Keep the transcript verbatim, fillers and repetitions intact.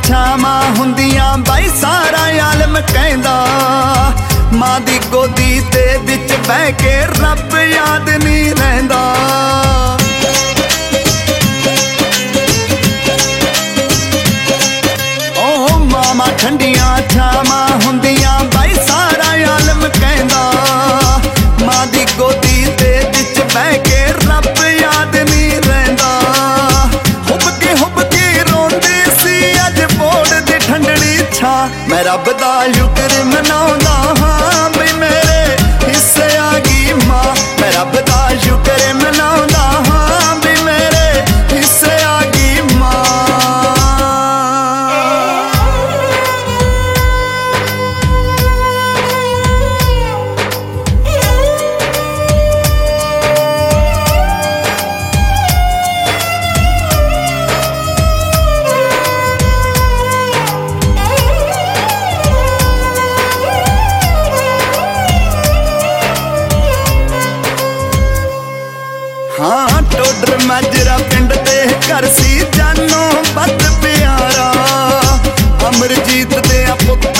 छावां हुंदियां बाई सारा आलम कहंदा। मां दी गोदी दे विच बह के रब याद नहीं रहिंदा। ओ मामा ठंडियां छावां हुंदियां बाई सारा आलम कहंदा। मां दी गोदी दे विच बह के रब याद नहीं रहिंदा। हुब के हुब के रोंदी सी अज बोड़ दी ठंडड़ी छा। मैं रब दा शुक्र मनाउंदा हां बई मेरे हिस्से आ गई मां। मैं रब दा शुक्र मनाउंदा हां बई मेरे हिस्से आ गई मां। हाँ टोडर माजरा पिंड दे घर सी जानो बद प्यारा। अमरजीत दे पुत्र